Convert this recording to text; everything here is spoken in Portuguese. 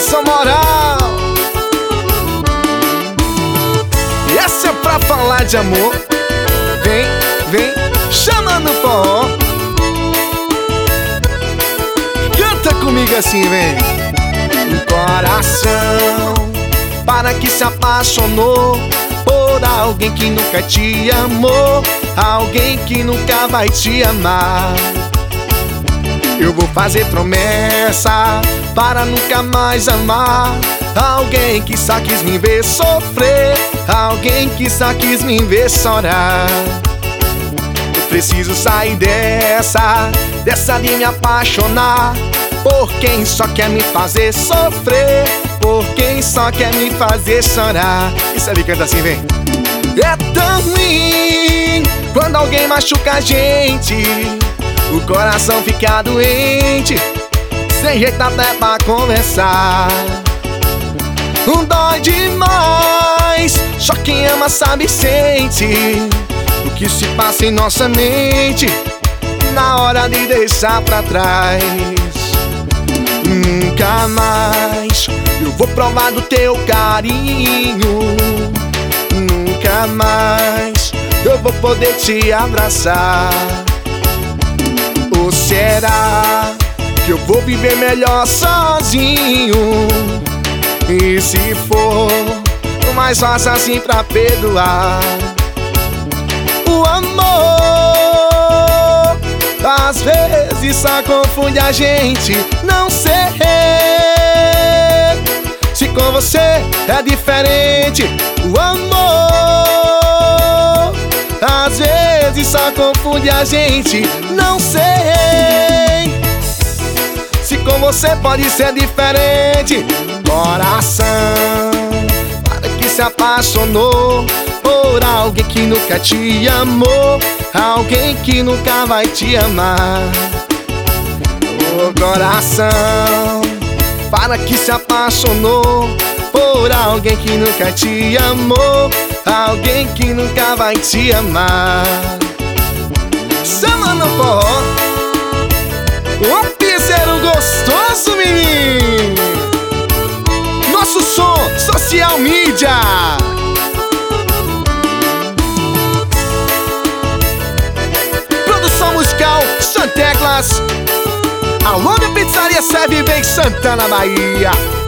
essa moral. E essa é pra falar de amor. Vem, vem, chamando o forró. Canta comigo assim, vem. O coração, para que se apaixonou por alguém que nunca te amou, alguém que nunca vai te amar. Eu vou fazer promessa para nunca mais amar alguém que só quis me ver sofrer, alguém que só quis me ver chorar. Eu preciso sair dessa de me apaixonar por quem só quer me fazer sofrer, por quem só quer me fazer chorar. Isso ali canta assim, vem. É tão ruim quando alguém machuca a gente, o coração fica doente, sem jeito até pra conversar. Dói demais, só quem ama sabe e sente o que se passa em nossa mente na hora de deixar pra trás. Nunca mais eu vou provar do teu carinho, nunca mais eu vou poder te abraçar. Ou será que eu vou viver melhor sozinho? E se for, mais fácil assim pra perdoar. O amor às vezes só confunde a gente. Não sei se com você é diferente. O amor às vezes só confunde a gente. Não sei se com você pode ser diferente. Coração, para que se apaixonou por alguém que nunca te amou, alguém que nunca vai te amar. Oh, coração, para que se apaixonou por alguém que nunca te amou, alguém que nunca vai te amar. Chama no forró, o piseiro gostoso, menino. Nosso som, social media. Produção musical, Santeclas. Alô da Pizzaria Serve Bem, Santana, Bahia.